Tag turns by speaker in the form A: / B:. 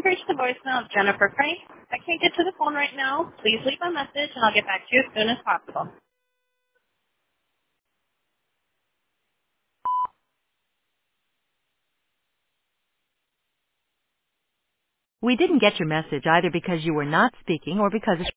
A: reached the voicemail of Jennifer Frank. I can't get to the phone right now. Please leave a message and I'll get back to you as soon as possible.
B: We didn't get your message either because you were not speaking or because